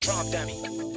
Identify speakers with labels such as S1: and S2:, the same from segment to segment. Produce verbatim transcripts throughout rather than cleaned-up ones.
S1: Drop dummy.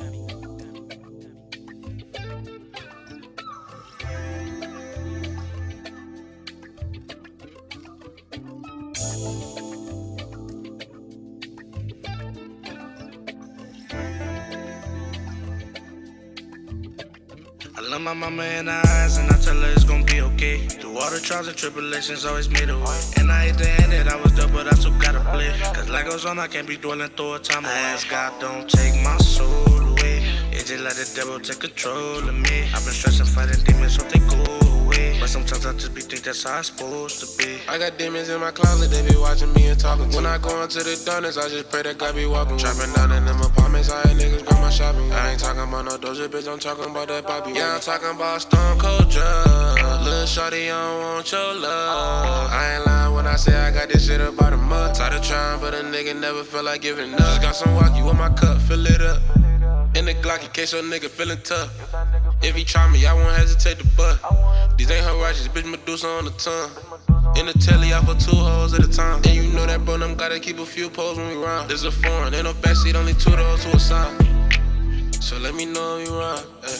S2: I love my mama in her eyes and I tell her it's gon' be okay. Through all the trials and tribulations, always made a way. And I hate to end it, I was there, but I still gotta play. Cause life goes on, I can't be dwelling through a time. I ask God, don't take my soul away. It just let the devil take control of me. I've been stressing, fighting demons, hope they go away. But sometimes I just be think that's how it's supposed to be.
S3: I got demons in my closet, they be watching me and talking. When I go into the darkness, I just pray that God be walking. Trapping down in them apartments, I ain't niggas got my shopping. I ain't talking about no Doja, bitch, I'm talking about that Bobby. Yeah, I'm talking about Stone Cold Drug. Lil' shorty, I don't want your love. I ain't lying when I say I got this shit up by the mud. Tired of trying, but a nigga never feel like giving up. Just got some walkie with my cup, fill it up. In the Glock in case your nigga feeling tough. If he try me, I won't hesitate to butt. These ain't her righteous, bitch, Medusa on the tongue. In the telly, I for two hoes at a time. And you know that bro, them gotta keep a few poles when we run. This a foreign, ain't no backseat, only two doors to a side. So let me know you run. Hey.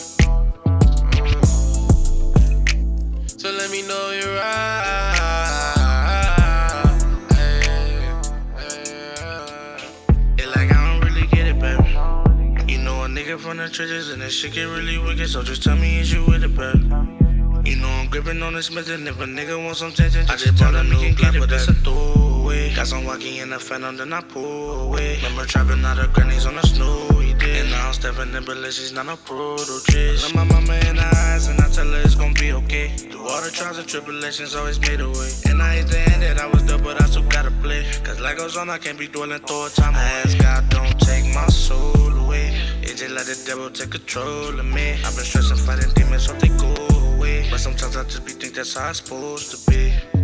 S3: So let me know you ride. Hey, hey,
S2: It like I don't really get it, baby. You know a nigga from the trenches and that shit get really wicked. So just tell me, is you with it, baby? You know I'm gripping on this Smith, and if a nigga want some tension, I just bought a new Glock, but that's a throwaway. Got some walkie in the phantom, then I pull away. Remember trapping out of grannies on the snow, he did. And now I'm stepping in, but she's not a proto chick. Look my mama in her eyes, and I tell her it's gon' be okay. Through all the trials and tribulations, always made a way. And I hate to end it, I was there, but I still gotta play. Cause life goes on, I can't be dwelling through a time. I ask God, don't take my soul away. It just let the devil take control of me. I've been stressing, fighting demons, hope they go away. But sometimes I just be think that's how it's supposed to be.